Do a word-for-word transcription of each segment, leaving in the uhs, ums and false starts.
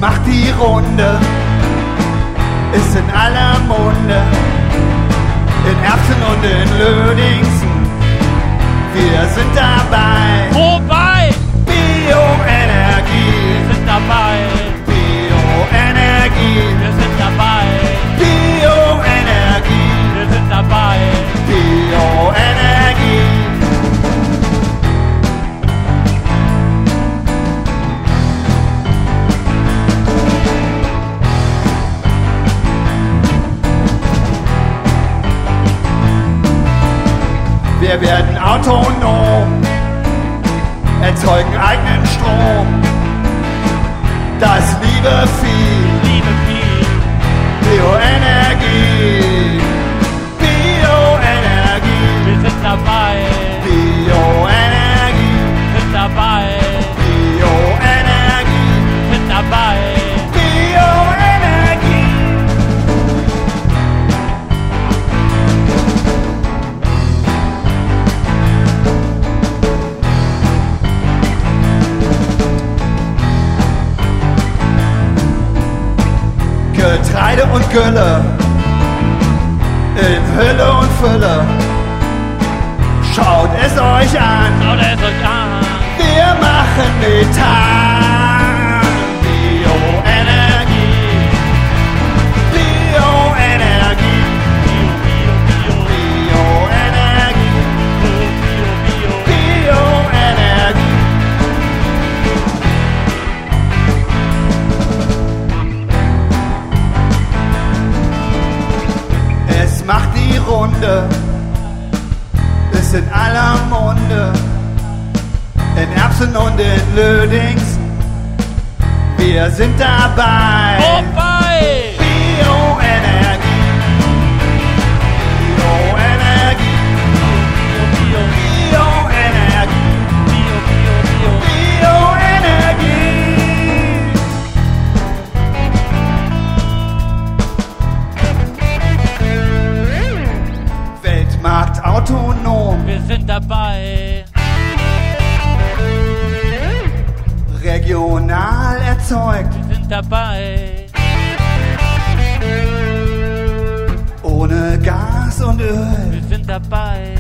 macht die Runde, ist in aller Munde, in Erbsen und in Lödingsen, wir sind dabei. Wobei, Bioenergie, wir sind dabei. Bioenergie, Wir sind dabei. Bioenergie, Wir sind dabei. Bioenergie. Wir werden autonom, erzeugen eigenen Strom. Das liebe Vieh, Liebe viel. Bioenergie, Bioenergie, Wir sind dabei. Bioenergie, Wir sind dabei. Bioenergie, Wir sind dabei. Bioenergie. Getreide und Gülle, in Hülle und Fülle, schaut es euch an, Schaut es euch an. wir machen Methan. Bioenergie, Bioenergie, Bio, Bio, Bioenergie, Bio, Bio, Bio. Bioenergie. Es macht die Runde, ist in aller Munde, in Erbsen und in Lödingsen, wir sind dabei. Wobei, Bioenergie, Bioenergie, Bio, Bio, Bioenergie, Bio, Bio, Bio. Bioenergie. Weltmarkt autonom, Wir sind dabei. regional erzeugt, Wir sind dabei. ohne Gas und Öl. Wir sind dabei.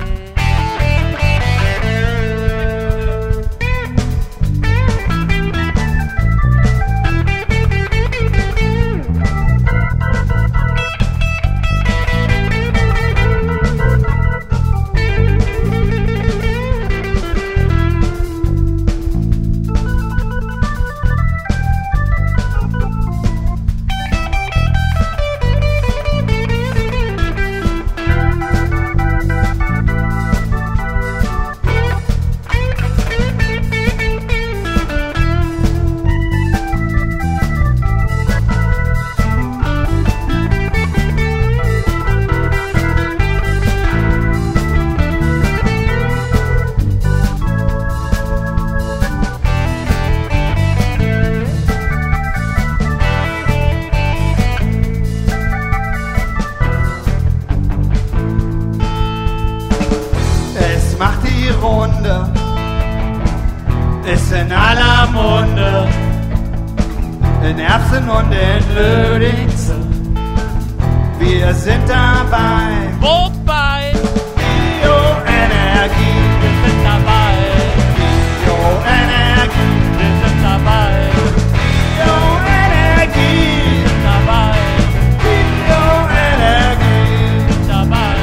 Es macht die Runde, ist in aller Munde, in Erbsen und in Lödingsen, wir sind dabei. Wobei, Bioenergie, wir sind dabei. Bioenergie, Wir sind dabei. Bioenergie, Wir sind dabei. Bioenergie. Wir sind dabei.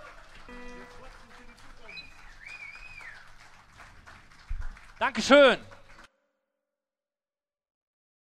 Dankeschön.